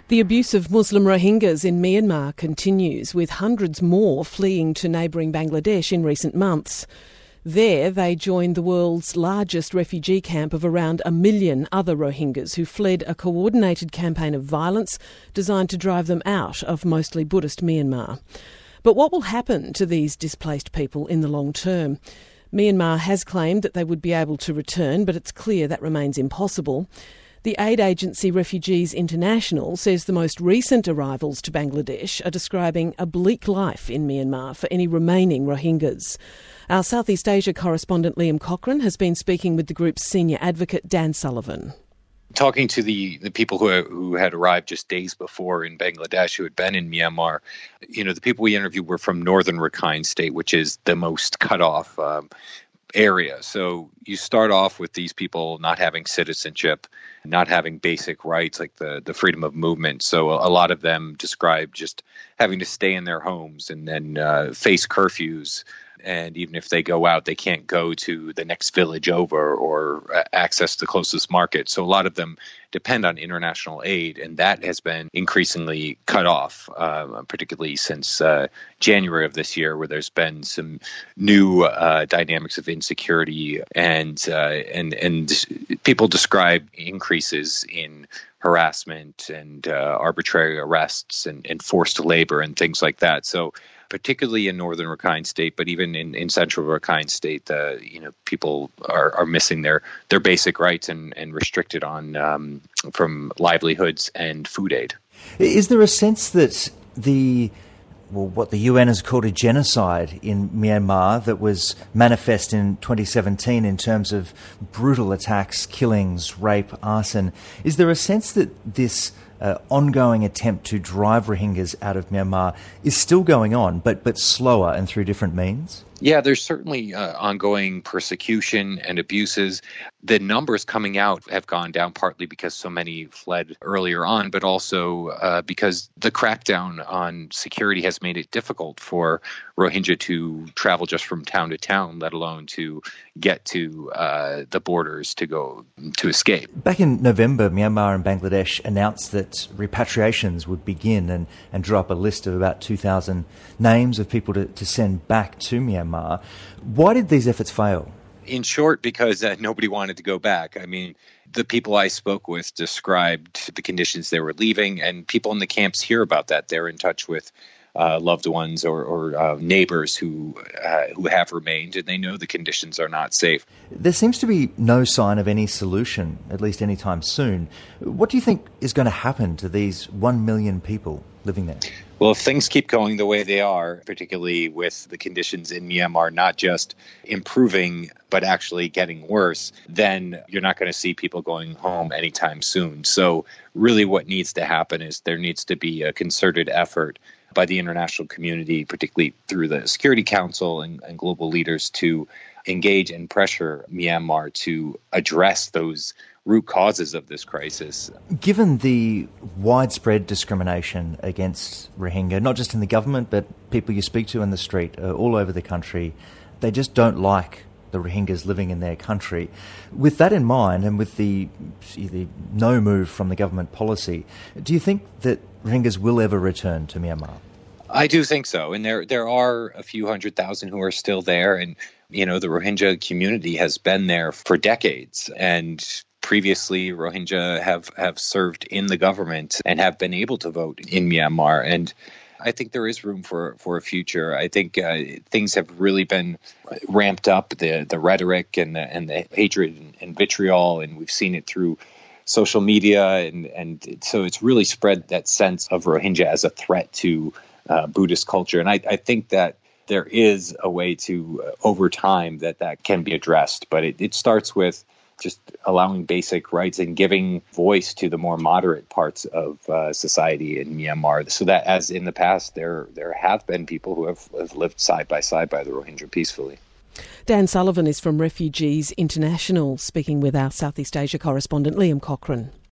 The abuse of Muslim Rohingyas in Myanmar continues, with hundreds more fleeing to neighbouring Bangladesh in recent months. There, they joined the world's largest refugee camp of around 1 million other Rohingyas who fled a coordinated campaign of violence designed to drive them out of mostly Buddhist Myanmar. But what will happen to these displaced people in the long term? Myanmar has claimed that they would be able to return, but it's clear that remains impossible. The aid agency Refugees International says the most recent arrivals to Bangladesh are describing a bleak life in Myanmar for any remaining Rohingyas. Our Southeast Asia correspondent Liam Cochrane has been speaking with the group's senior advocate Dan Sullivan. Talking to the people who had arrived just days before in Bangladesh, who had been in Myanmar, the people we interviewed were from northern Rakhine State, which is the most cut off area. So you start off with these people not having citizenship, not having basic rights like the freedom of movement. So a lot of them describe just having to stay in their homes and then face curfews. And even if they go out, they can't go to the next village over or access the closest market. So a lot of them depend on international aid, and that has been increasingly cut off, particularly since January of this year, where there's been some new dynamics of insecurity, and people describe increases in harassment and arbitrary arrests and forced labor and things like that. So particularly in northern Rakhine State, but even in central Rakhine State, people are missing their basic rights and restricted on from livelihoods and food aid. Is there a sense that what the UN has called a genocide in Myanmar that was manifest in 2017 in terms of brutal attacks, killings, rape, arson, is there a sense that this ongoing attempt to drive Rohingyas out of Myanmar is still going on, but slower and through different means? Yeah, there's certainly ongoing persecution and abuses. The numbers coming out have gone down partly because so many fled earlier on, but also because the crackdown on security has made it difficult for Rohingya to travel just from town to town, let alone to get to the borders to escape. Back in November, Myanmar and Bangladesh announced that repatriations would begin and draw up a list of about 2,000 names of people to send back to Myanmar. Why did these efforts fail? In short, because nobody wanted to go back. I mean, the people I spoke with described the conditions they were leaving, and people in the camps hear about that. They're in touch with loved ones or neighbors who have remained, and they know the conditions are not safe. There seems to be no sign of any solution, at least anytime soon. What do you think is going to happen to these 1 million people living there? Well, if things keep going the way they are, particularly with the conditions in Myanmar not just improving, but actually getting worse, then you're not going to see people going home anytime soon. So really what needs to happen is there needs to be a concerted effort by the international community, particularly through the Security Council and global leaders, to engage and pressure Myanmar to address those root causes of this crisis. Given the widespread discrimination against Rohingya, not just in the government, but people you speak to in the street all over the country, they just don't like the Rohingyas living in their country. With that in mind, and with the no move from the government policy, do you think that Rohingyas will ever return to Myanmar? I do think so. And there are a few 100,000 who are still there. And, the Rohingya community has been there for decades. And previously, Rohingya have served in the government and have been able to vote in Myanmar. And I think there is room for a future. I think things have really been ramped up, the rhetoric and the hatred and vitriol, and we've seen it through social media. And so it's really spread that sense of Rohingya as a threat to Buddhist culture. And I think that there is a way to, over time, that can be addressed. But it starts with just allowing basic rights and giving voice to the more moderate parts of society in Myanmar, so that, as in the past, there have been people who have lived side by side by the Rohingya peacefully. Dan Sullivan is from Refugees International, speaking with our Southeast Asia correspondent Liam Cochrane.